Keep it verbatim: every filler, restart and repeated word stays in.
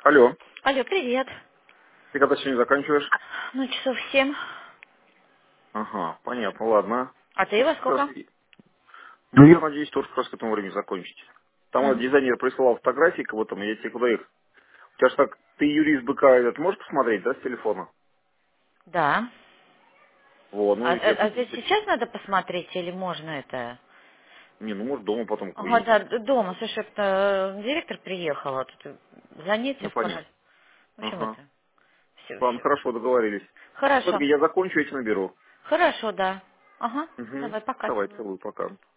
Алло, Алло, привет. ты когда сегодня заканчиваешь? Ну, часов семь. Ага, понятно, ладно. А ты во Слушай, как раз... сколько? Ну, я надеюсь, тоже как раз к этому времени закончить. Там вот Мгм. дизайнер присылал фотографии кого-то, я тебе куда их... У тебя ж так, ты юрист БК этот можешь посмотреть, да, с телефона? Да. Вот, ну А, и я а- а тут... здесь сейчас надо посмотреть или можно это? Не, ну может дома потом Ага, увидеть. да, д- дома. Слушай, это директор приехал, а тут занятия Ну, в параллель. понятно. В общем, Ага. это все, Ладно, все. хорошо, договорились. Хорошо. Все-таки я закончу, я тебя наберу. Хорошо, да. Ага. Угу. Давай, пока. Давай, Целую. целую, пока.